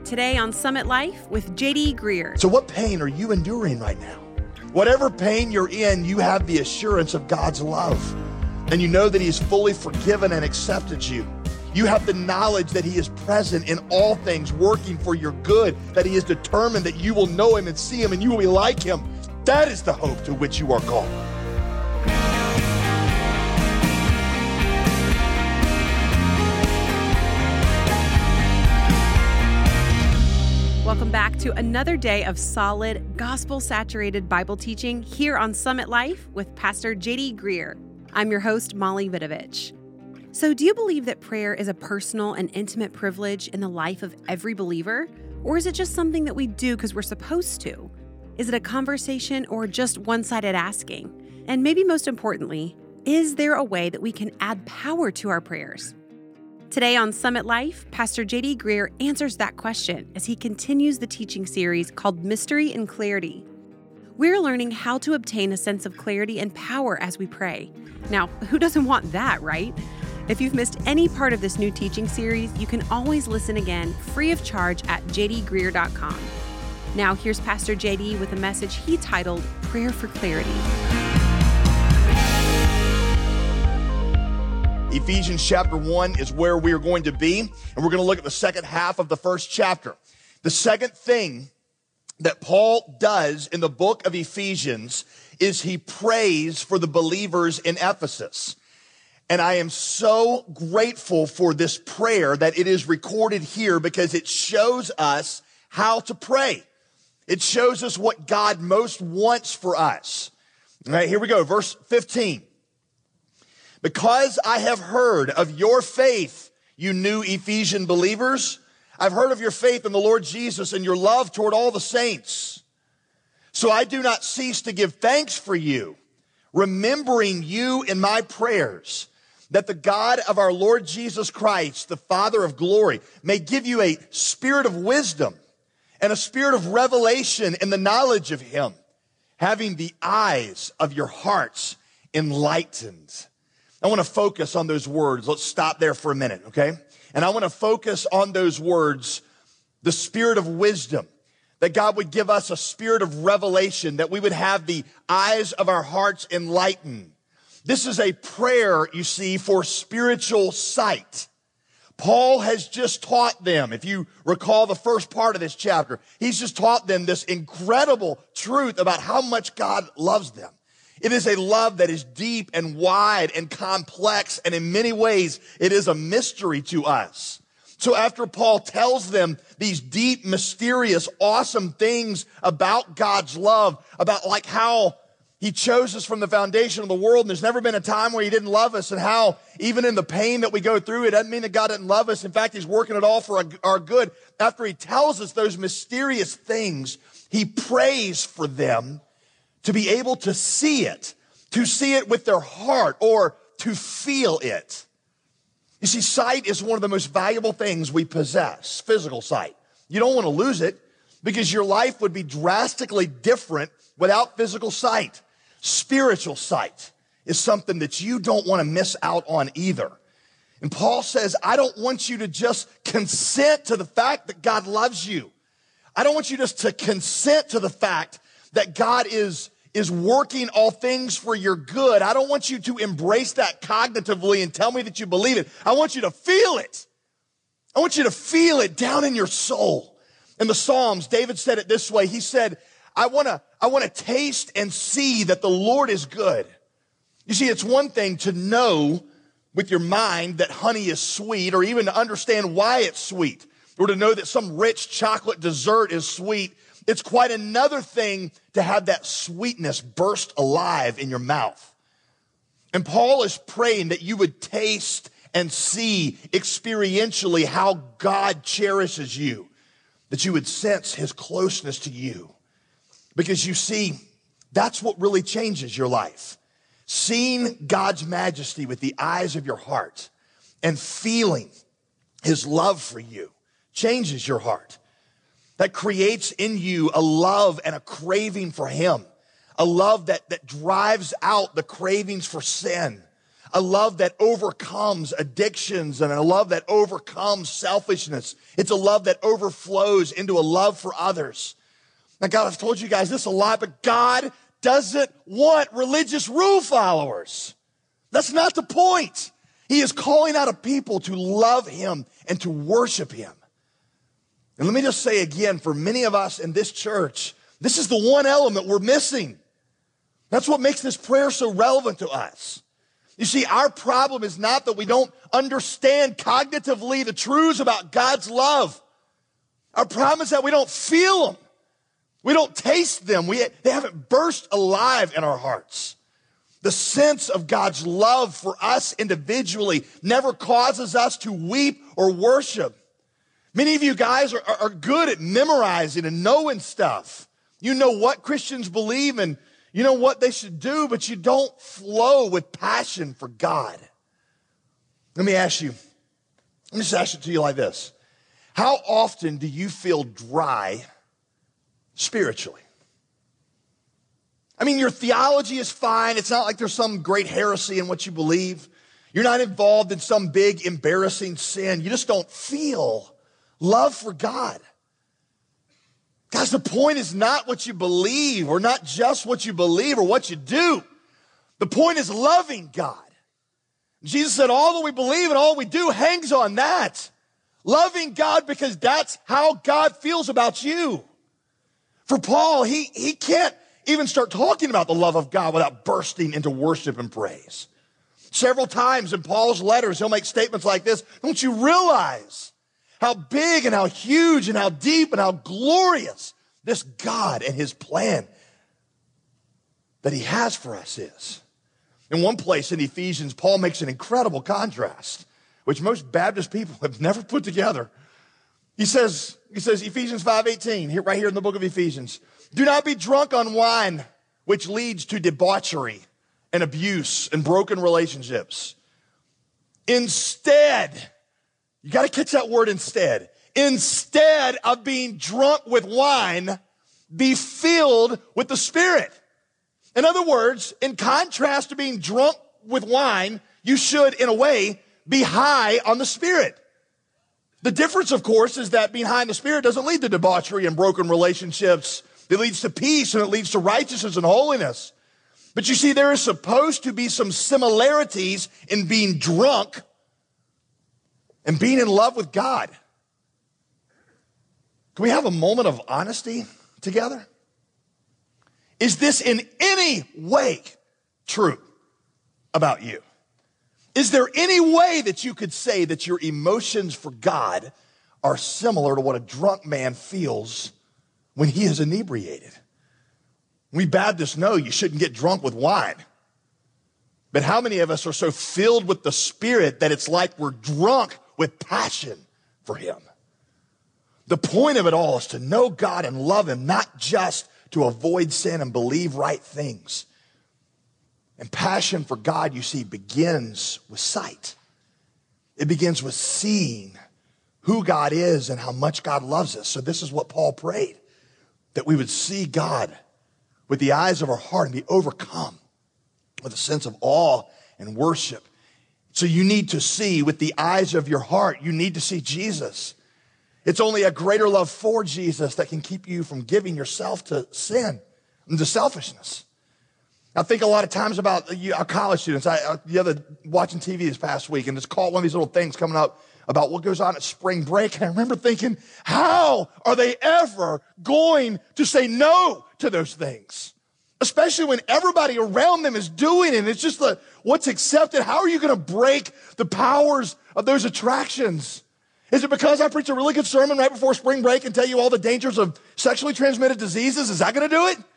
Today on Summit Life with JD Greear. So what pain are you enduring right now? Whatever pain you're in, you have the assurance of God's love. And you know that He's fully forgiven and accepted you. You have the knowledge that He is present in all things, working for your good, that He is determined that you will know Him and see Him and you will be like Him. That is the hope to which you are called. Welcome back to another day of solid, gospel-saturated Bible teaching here on Summit Life with Pastor JD Greear. I'm your host, Molly Vidovich. So do you believe that prayer is a personal and intimate privilege in the life of every believer? Or is it just something that we do because we're supposed to? Is it a conversation or just one-sided asking? And maybe most importantly, is there a way that we can add power to our prayers? Today on Summit Life, Pastor JD Greear answers that question as he continues the teaching series called Mystery and Clarity. We're learning how to obtain a sense of clarity and power as we pray. Now, who doesn't want that, right? If you've missed any part of this new teaching series, you can always listen again free of charge at jdgreear.com. Now, here's Pastor JD with a message he titled Prayer for Clarity. Ephesians chapter 1 is where we are going to be, and we're going to look at the second half of the first chapter. The second thing that Paul does in the book of Ephesians is he prays for the believers in Ephesus. And I am so grateful for this prayer that it is recorded here because it shows us how to pray. It shows us what God most wants for us. All right, here we go, verse 15. Because I have heard of your faith, you new Ephesian believers. I've heard of your faith in the Lord Jesus and your love toward all the saints. So I do not cease to give thanks for you, remembering you in my prayers, that the God of our Lord Jesus Christ, the Father of glory, may give you a spirit of wisdom and a spirit of revelation in the knowledge of Him, having the eyes of your hearts enlightened. I want to focus on those words. Let's stop there for a minute, okay? And I want to focus on those words, the spirit of wisdom, that God would give us a spirit of revelation, that we would have the eyes of our hearts enlightened. This is a prayer, you see, for spiritual sight. Paul has just taught them, if you recall the first part of this chapter, he's just taught them this incredible truth about how much God loves them. It is a love that is deep and wide and complex, and in many ways, it is a mystery to us. So after Paul tells them these deep, mysterious, awesome things about God's love, about like how He chose us from the foundation of the world, and there's never been a time where He didn't love us, and how even in the pain that we go through, it doesn't mean that God didn't love us. In fact, He's working it all for our good. After He tells us those mysterious things, He prays for them to be able to see it with their heart, or to feel it. You see, sight is one of the most valuable things we possess, physical sight. You don't want to lose it because your life would be drastically different without physical sight. Spiritual sight is something that you don't want to miss out on either. And Paul says, I don't want you to just consent to the fact that God loves you. I don't want you just to consent to the fact that God is working all things for your good. I don't want you to embrace that cognitively and tell me that you believe it. I want you to feel it. I want you to feel it down in your soul. In the Psalms, David said it this way. He said, I want to taste and see that the Lord is good. You see, it's one thing to know with your mind that honey is sweet, or even to understand why it's sweet, or to know that some rich chocolate dessert is sweet. It's quite another thing to have that sweetness burst alive in your mouth. And Paul is praying that you would taste and see experientially how God cherishes you, that you would sense His closeness to you. Because you see, that's what really changes your life. Seeing God's majesty with the eyes of your heart and feeling His love for you changes your heart. That creates in you a love and a craving for Him. A love that drives out the cravings for sin. a love that overcomes addictions and a love that overcomes selfishness. It's a love that overflows into a love for others. Now, God, I've told you guys this a lot, but God doesn't want religious rule followers. That's not the point. He is calling out a people to love him and to worship him. And let me just say again, for many of us in this church, this is the one element we're missing. That's what makes this prayer so relevant to us. You see, our problem is not that we don't understand cognitively the truths about God's love. Our problem is that we don't feel them. We don't taste them. They haven't burst alive in our hearts. The sense of God's love for us individually never causes us to weep or worship. Many of you guys are good at memorizing and knowing stuff. You know what Christians believe and you know what they should do, but you don't flow with passion for God. Let me just ask it to you like this. How often do you feel dry spiritually? I mean, your theology is fine. It's not like there's some great heresy in what you believe. You're not involved in some big embarrassing sin. You just don't feel love for God. Guys, the point is not what you believe or not just what you believe or what you do. The point is loving God. Jesus said all that we believe and all we do hangs on that. Loving God because that's how God feels about you. For Paul, he can't even start talking about the love of God without bursting into worship and praise. Several times in Paul's letters, he'll make statements like this. Don't you realize how big and how huge and how deep and how glorious this God and his plan that he has for us is? In one place in Ephesians, Paul makes an incredible contrast, which most Baptist people have never put together. He says Ephesians 5:18, right here in the book of Ephesians, do not be drunk on wine, which leads to debauchery and abuse and broken relationships. Instead, you got to catch that word instead. Instead of being drunk with wine, be filled with the Spirit. In other words, in contrast to being drunk with wine, you should, in a way, be high on the Spirit. The difference, of course, is that being high in the Spirit doesn't lead to debauchery and broken relationships. It leads to peace and it leads to righteousness and holiness. But you see, there is supposed to be some similarities in being drunk and being in love with God. Can we have a moment of honesty together? Is this in any way true about you? Is there any way that you could say that your emotions for God are similar to what a drunk man feels when he is inebriated? We Baptists know you shouldn't get drunk with wine. But how many of us are so filled with the Spirit that it's like we're drunk with passion for him? The point of it all is to know God and love him, not just to avoid sin and believe right things. And passion for God, you see, begins with sight. It begins with seeing who God is and how much God loves us. So this is what Paul prayed, that we would see God with the eyes of our heart and be overcome with a sense of awe and worship. So you need to see with the eyes of your heart. You need to see Jesus. It's only a greater love for Jesus that can keep you from giving yourself to sin and to selfishness. I think a lot of times about our college students. The other watching TV this past week and just caught one of these little things coming up about what goes on at spring break. And I remember thinking, how are they ever going to say no to those things? Especially when everybody around them is doing it. It's just what's accepted. How are you going to break the powers of those attractions? Is it because I preach a really good sermon right before spring break and tell you all the dangers of sexually transmitted diseases? Is that going to do it?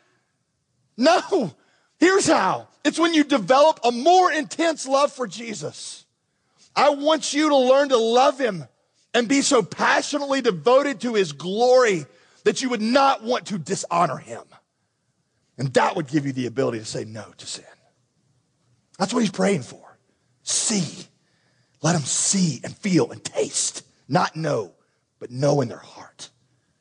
No. Here's how. It's when you develop a more intense love for Jesus. I want you to learn to love him and be so passionately devoted to his glory that you would not want to dishonor him. And that would give you the ability to say no to sin. That's what he's praying for. See. Let them see and feel and taste. Not know, but know in their heart.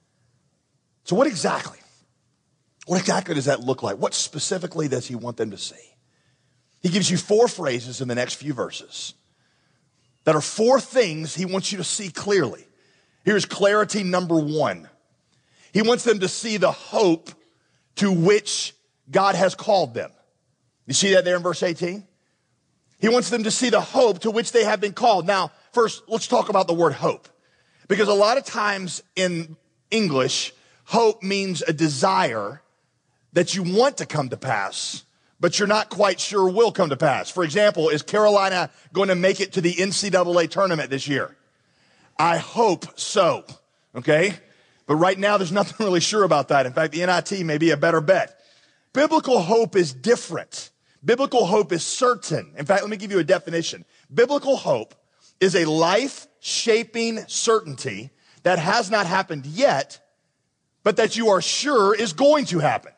So what exactly does that look like? What specifically does he want them to see? He gives you 4 phrases in the next few verses that are 4 things he wants you to see clearly. Here's clarity number 1. He wants them to see the hope to which God has called them. You see that there in verse 18? He wants them to see the hope to which they have been called. Now, first, let's talk about the word hope. Because a lot of times in English, hope means a desire that you want to come to pass, but you're not quite sure will come to pass. For example, is Carolina going to make it to the NCAA tournament this year? I hope so, okay? But right now, there's nothing really sure about that. In fact, the NIT may be a better bet. Biblical hope is different. Biblical hope is certain. In fact, let me give you a definition. Biblical hope is a life-shaping certainty that has not happened yet, but that you are sure is going to happen.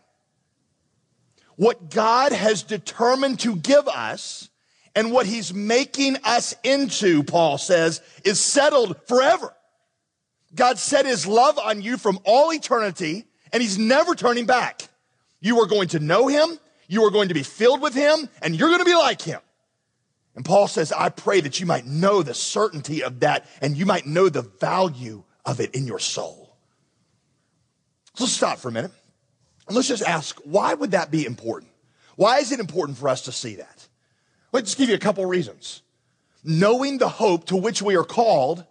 What God has determined to give us and what he's making us into, Paul says, is settled forever. God set his love on you from all eternity, and he's never turning back. You are going to know him, you are going to be filled with him, and you're going to be like him. And Paul says, I pray that you might know the certainty of that, and you might know the value of it in your soul. So let's stop for a minute. And let's just ask, why would that be important? Why is it important for us to see that? Let's just give you a couple reasons. Knowing the hope to which we are called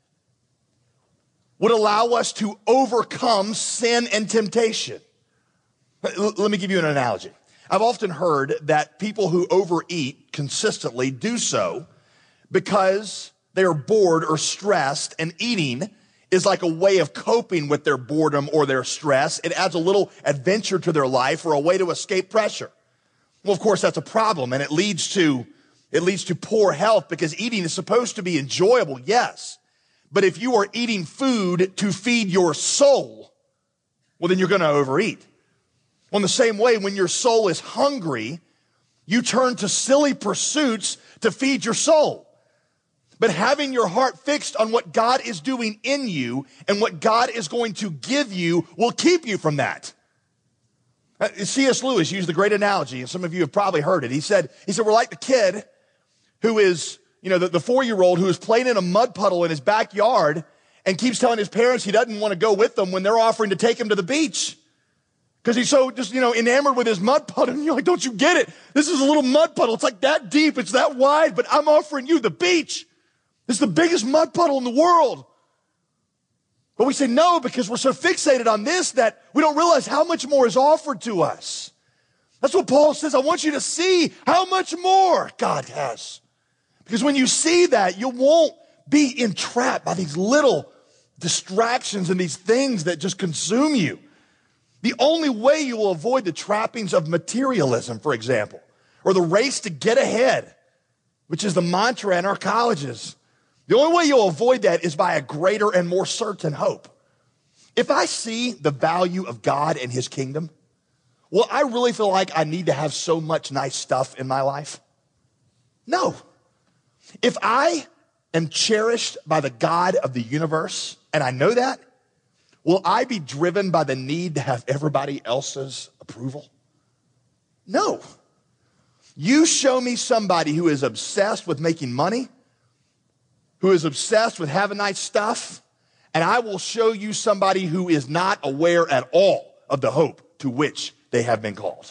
would allow us to overcome sin and temptation. Let me give you an analogy. I've often heard that people who overeat consistently do so because they are bored or stressed, and eating is like a way of coping with their boredom or their stress. It adds a little adventure to their life or a way to escape pressure. Well, of course, that's a problem, and it leads to poor health because eating is supposed to be enjoyable, yes. But if you are eating food to feed your soul, well, then you're going to overeat. Well, in the same way, when your soul is hungry, you turn to silly pursuits to feed your soul. But having your heart fixed on what God is doing in you and what God is going to give you will keep you from that. C.S. Lewis used the great analogy, and some of you have probably heard it. He said, we're like the kid who is, the 4-year-old who is playing in a mud puddle in his backyard and keeps telling his parents he doesn't want to go with them when they're offering to take him to the beach. Because he's so just, enamored with his mud puddle. And you're like, don't you get it? This is a little mud puddle. It's like that deep. It's that wide, but I'm offering you the beach. It's the biggest mud puddle in the world. But we say no because we're so fixated on this that we don't realize how much more is offered to us. That's what Paul says. I want you to see how much more God has. Because when you see that, you won't be entrapped by these little distractions and these things that just consume you. The only way you will avoid the trappings of materialism, for example, or the race to get ahead, which is the mantra in our colleges, the only way you'll avoid that is by a greater and more certain hope. If I see the value of God and his kingdom, will I really feel like I need to have so much nice stuff in my life? No. If I am cherished by the God of the universe, and I know that, will I be driven by the need to have everybody else's approval? No. You show me somebody who is obsessed with making money, who is obsessed with having nice stuff, and I will show you somebody who is not aware at all of the hope to which they have been called.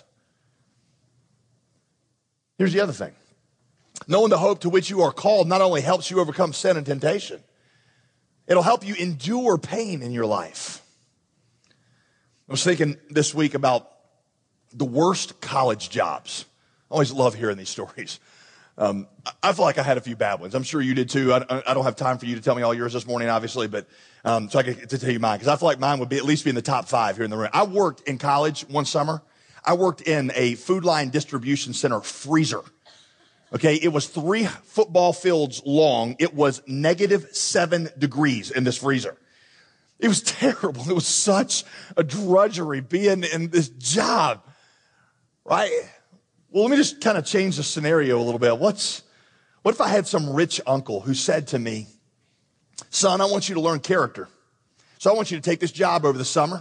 Here's the other thing. Knowing the hope to which you are called not only helps you overcome sin and temptation, it'll help you endure pain in your life. I was thinking this week about the worst college jobs. I always love hearing these stories. I feel like I had a few bad ones. I'm sure you did too. I don't have time for you to tell me all yours this morning, obviously, but so I get to tell you mine, because I feel like mine would be at least be in the top 5 here in the room. I worked in college one summer. I worked in a Food Line distribution center freezer. Okay, it was 3 football fields long. It was -7 degrees in this freezer. It was terrible. It was such a drudgery being in this job, right? Well, let me just kind of change the scenario a little bit. What if I had some rich uncle who said to me, son, I want you to learn character. So I want you to take this job over the summer.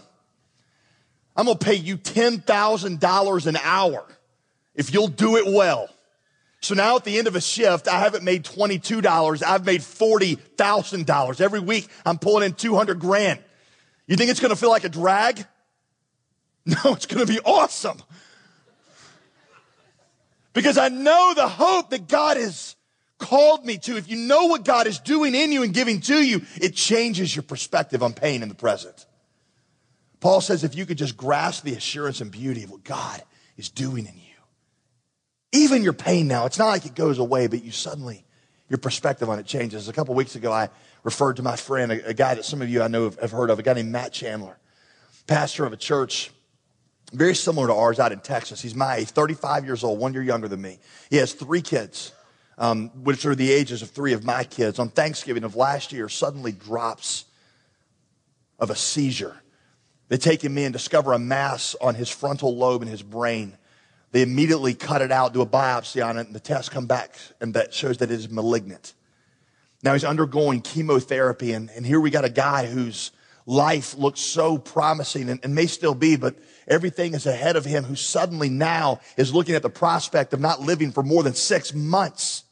I'm going to pay you $10,000 an hour if you'll do it well. So now at the end of a shift, I haven't made $22. I've made $40,000. Every week, I'm pulling in 200 grand. You think it's going to feel like a drag? No, it's going to be awesome. Because I know the hope that God has called me to. If you know what God is doing in you and giving to you, it changes your perspective on pain in the present. Paul says if you could just grasp the assurance and beauty of what God is doing in you, even your pain now, it's not like it goes away, but your perspective on it changes. A couple weeks ago, I referred to my friend, a guy that some of you I know have heard of, a guy named Matt Chandler, pastor of a church very similar to ours out in Texas. He's my age, 35 years old, 1 year younger than me. He has 3 kids, which are the ages of 3 of my kids. On Thanksgiving of last year, suddenly drops of a seizure. They take him in, discover a mass on his frontal lobe in his brain. They immediately cut it out, do a biopsy on it, and the tests come back, and that shows that it is malignant. Now he's undergoing chemotherapy, and here we got a guy whose life looks so promising and may still be, but everything is ahead of him, who suddenly now is looking at the prospect of not living for more than 6 months.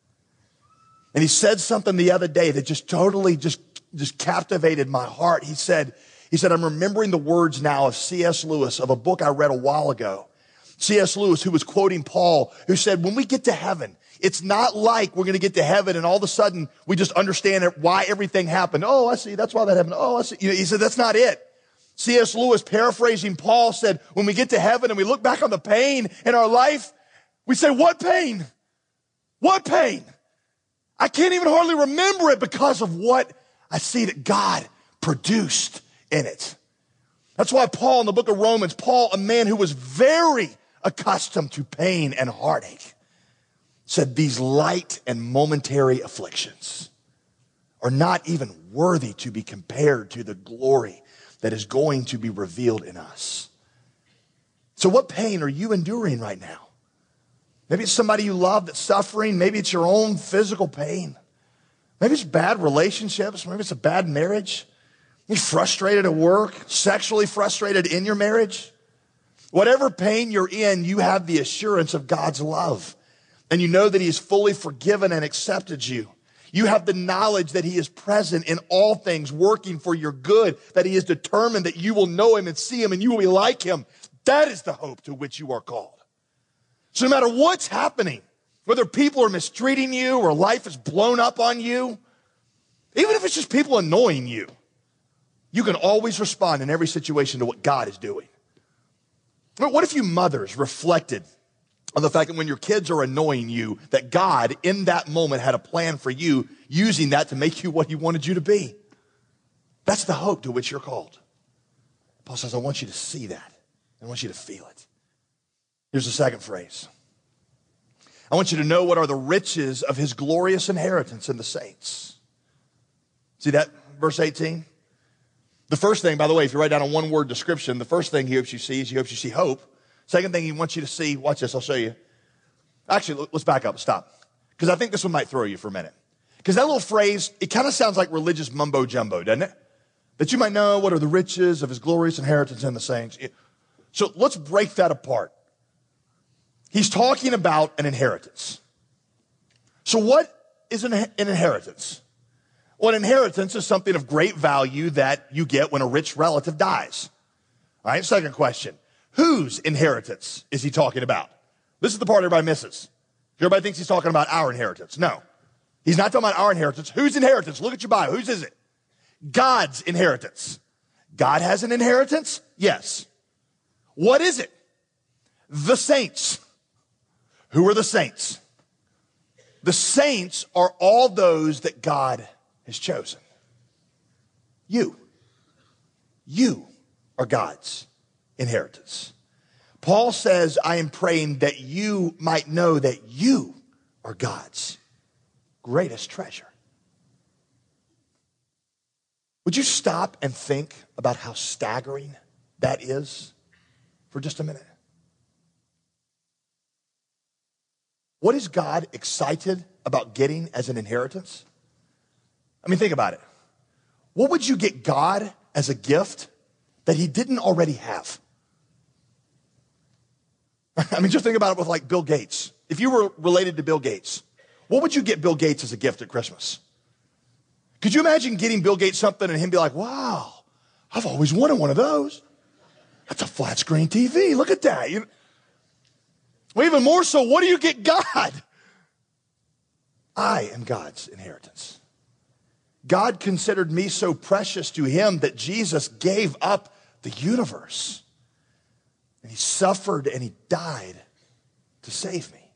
And he said something the other day that just totally just captivated my heart. He said, I'm remembering the words now of C.S. Lewis, of a book I read a while ago. C.S. Lewis, who was quoting Paul, who said, when we get to heaven, it's not like we're going to get to heaven and all of a sudden we just understand why everything happened. Oh, I see. That's why that happened. Oh, I see. He said, that's not it. C.S. Lewis, paraphrasing Paul, said, when we get to heaven and we look back on the pain in our life, we say, what pain? What pain? I can't even hardly remember it because of what I see that God produced in it. That's why Paul in the book of Romans, Paul, a man who was very accustomed to pain and heartache, said these light and momentary afflictions are not even worthy to be compared to the glory that is going to be revealed in us. So what pain are you enduring right now? Maybe it's somebody you love that's suffering. Maybe it's your own physical pain. Maybe it's bad relationships. Maybe it's a bad marriage. You're frustrated at work, sexually frustrated in your marriage. Whatever pain you're in, you have the assurance of God's love. And you know that he has fully forgiven and accepted you. You have the knowledge that he is present in all things, working for your good, that he is determined that you will know him and see him and you will be like him. That is the hope to which you are called. So no matter what's happening, whether people are mistreating you or life is blown up on you, even if it's just people annoying you, you can always respond in every situation to what God is doing. What if you mothers reflected on the fact that when your kids are annoying you, that God in that moment had a plan for you, using that to make you what he wanted you to be? That's the hope to which you're called. Paul says, I want you to see that. I want you to feel it. Here's the second phrase. I want you to know what are the riches of his glorious inheritance in the saints. See that, verse 18? The first thing, by the way, if you write down a one-word description, the first thing he hopes you see is he hopes you see hope. Second thing he wants you to see, watch this, I'll show you. Actually, let's back up, stop. Because I think this one might throw you for a minute. Because that little phrase, it kind of sounds like religious mumbo-jumbo, doesn't it? That you might know what are the riches of his glorious inheritance in the saints. So let's break that apart. He's talking about an inheritance. So what is an inheritance? Well, an inheritance is something of great value that you get when a rich relative dies. All right, second question. Whose inheritance is he talking about? This is the part everybody misses. Everybody thinks he's talking about our inheritance. No, he's not talking about our inheritance. Whose inheritance? Look at your Bible. Whose is it? God's inheritance. God has an inheritance? Yes. What is it? The saints. Who are the saints? The saints are all those that God has chosen. You are God's inheritance. Paul says, I am praying that you might know that you are God's greatest treasure. Would you stop and think about how staggering that is for just a minute? What is God excited about getting as an inheritance? I mean, think about it. What would you get God as a gift that he didn't already have? I mean, just think about it with like Bill Gates. if you were related to Bill Gates, what would you get Bill Gates as a gift at Christmas? Could you imagine getting Bill Gates something and him be like, wow, I've always wanted one of those. That's a flat screen TV. Look at that. Well, even more so, what do you get God? I am God's inheritance. God considered me so precious to him that Jesus gave up the universe. And he suffered and he died to save me.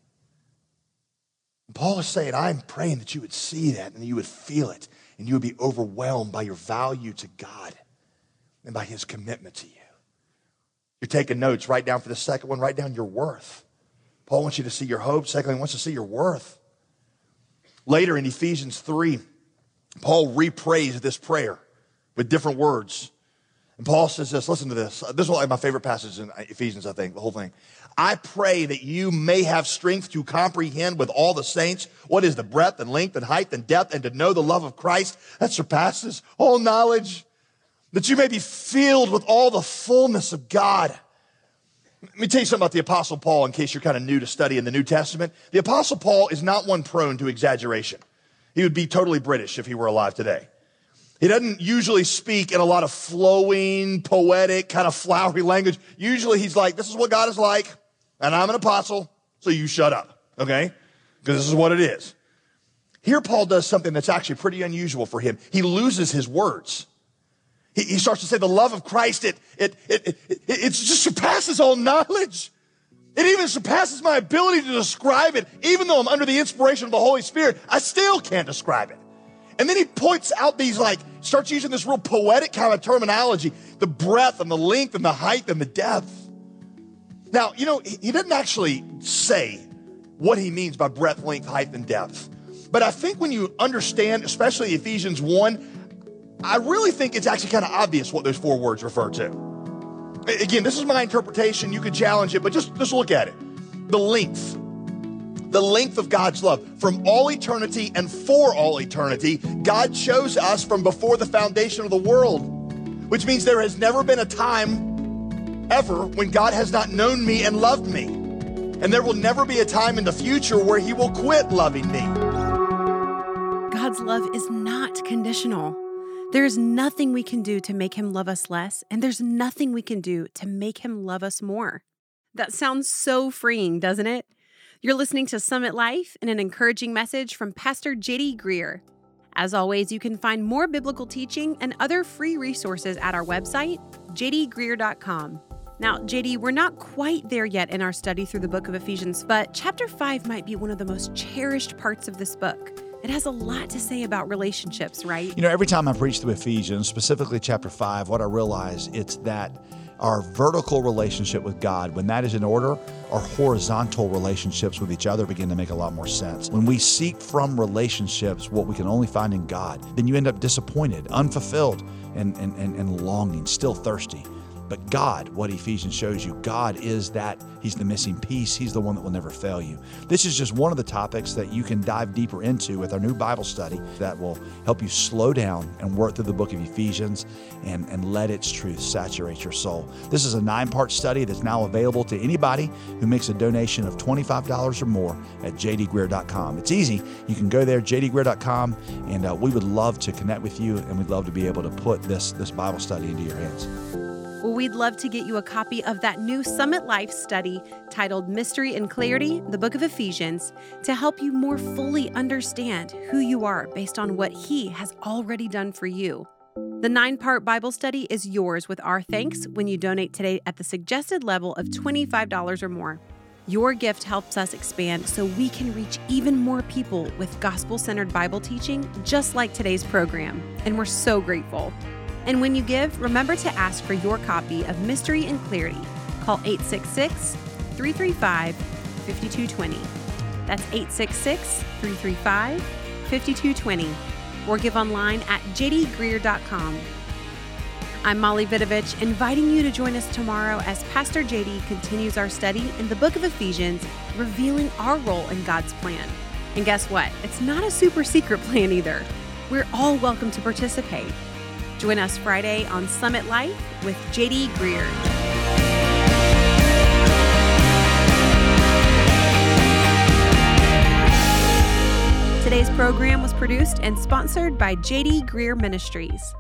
And Paul is saying, I'm praying that you would see that and you would feel it and you would be overwhelmed by your value to God and by his commitment to you. You're taking notes. Write down for the second one, write down your worth. Paul wants you to see your hope. Secondly, he wants to see your worth. Later in Ephesians 3, Paul reprays this prayer with different words. And Paul says this, listen to this. This is one of my favorite passages in Ephesians, I think, the whole thing. I pray that you may have strength to comprehend with all the saints what is the breadth and length and height and depth, and to know the love of Christ that surpasses all knowledge, that you may be filled with all the fullness of God. Let me tell you something about the Apostle Paul in case you're kind of new to studying the New Testament. The Apostle Paul is not one prone to exaggeration. He would be totally British if he were alive today. He doesn't usually speak in a lot of flowing, poetic, kind of flowery language. Usually he's like, this is what God is like, and I'm an apostle, so you shut up, okay? Because this is what it is. Here Paul does something that's actually pretty unusual for him. He loses his words. He starts to say the love of Christ, it just surpasses all knowledge. It even surpasses my ability to describe it. Even though I'm under the inspiration of the Holy Spirit, I still can't describe it. And then he points out these starts using this real poetic kind of terminology, the breadth and the length and the height and the depth. Now, he doesn't actually say what he means by breadth, length, height, and depth. But I think when you understand, especially Ephesians 1, I really think it's actually kind of obvious what those four words refer to. Again, this is my interpretation. You could challenge it, but just look at it. The length of God's love. From all eternity and for all eternity, God chose us from before the foundation of the world, which means there has never been a time ever when God has not known me and loved me. And there will never be a time in the future where he will quit loving me. God's love is not conditional. There is nothing we can do to make him love us less, and there's nothing we can do to make him love us more. That sounds so freeing, doesn't it? You're listening to Summit Life and an encouraging message from Pastor J.D. Greer. As always, you can find more biblical teaching and other free resources at our website, jdgreer.com. Now, JD, we're not quite there yet in our study through the book of Ephesians, but chapter 5 might be one of the most cherished parts of this book. It has a lot to say about relationships, right? Every time I preach through Ephesians, specifically chapter 5, what I realize it's that our vertical relationship with God, when that is in order, our horizontal relationships with each other begin to make a lot more sense. When we seek from relationships what we can only find in God, then you end up disappointed, unfulfilled, and longing, still thirsty. But God, what Ephesians shows you, God is that he's the missing piece. He's the one that will never fail you. This is just one of the topics that you can dive deeper into with our new Bible study that will help you slow down and work through the book of Ephesians and let its truth saturate your soul. This is a 9-part study that's now available to anybody who makes a donation of $25 or more at jdgreer.com. It's easy. You can go there, jdgreer.com, and we would love to connect with you, and we'd love to be able to put this Bible study into your hands. Well, we'd love to get you a copy of that new Summit Life study titled Mystery and Clarity, the Book of Ephesians, to help you more fully understand who you are based on what he has already done for you. The 9-part Bible study is yours with our thanks when you donate today at the suggested level of $25 or more. Your gift helps us expand so we can reach even more people with gospel-centered Bible teaching just like today's program, and we're so grateful. And when you give, remember to ask for your copy of Mystery and Clarity. Call 866-335-5220. That's 866-335-5220. Or give online at jdgreer.com. I'm Molly Vidovich, inviting you to join us tomorrow as Pastor JD continues our study in the book of Ephesians, revealing our role in God's plan. And guess what? It's not a super secret plan either. We're all welcome to participate. Join us Friday on Summit Life with J.D. Greer. Today's program was produced and sponsored by J.D. Greer Ministries.